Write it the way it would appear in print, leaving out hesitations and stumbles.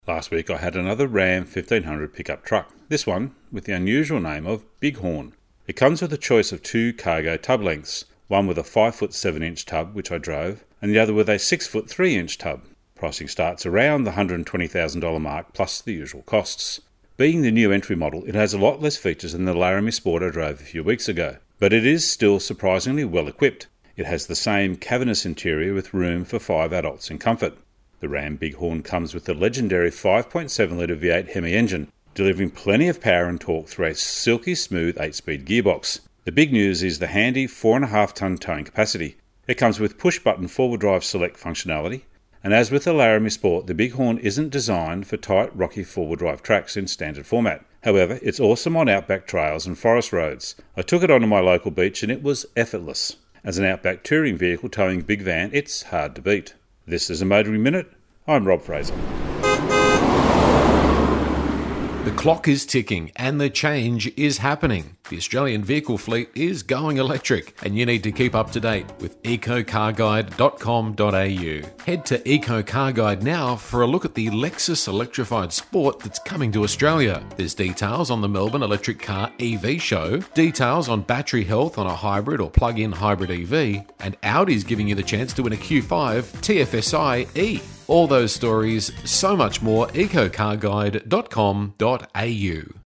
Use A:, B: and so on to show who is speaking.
A: Last week I had another Ram 1500 pickup truck, this one with the unusual name of Bighorn. It comes with a choice of two cargo tub lengths, one with a 5-foot 7-inch tub, which I drove, and the other with a 6-foot 3-inch tub. Pricing starts around the $120,000 mark plus the usual costs. Being the new entry model, it has a lot less features than the Laramie Sport I drove a few weeks ago, but it is still surprisingly well equipped. It has the same cavernous interior with room for 5 adults in comfort. The Ram Bighorn comes with the legendary 5.7-litre V8 Hemi engine, delivering plenty of power and torque through a silky smooth 8-speed gearbox. The big news is the handy 4.5-tonne towing capacity. It comes with push-button four-wheel drive select functionality, and as with the Laramie Sport, the Bighorn isn't designed for tight, rocky four-wheel drive tracks in standard format. However, it's awesome on outback trails and forest roads. I took it onto my local beach and it was effortless. As an outback touring vehicle towing a big van, it's hard to beat. This is a Motoring Minute. I'm Rob Fraser.
B: The clock is ticking and the change is happening. The Australian vehicle fleet is going electric and you need to keep up to date with ecocarguide.com.au. Head to Eco Car Guide now for a look at the Lexus electrified Sport that's coming to Australia. There's details on the Melbourne Electric Car EV show, details on battery health on a hybrid or plug-in hybrid EV, and Audi's giving you the chance to win a Q5 TFSI E. All those stories, so much more, ecocarguide.com.au.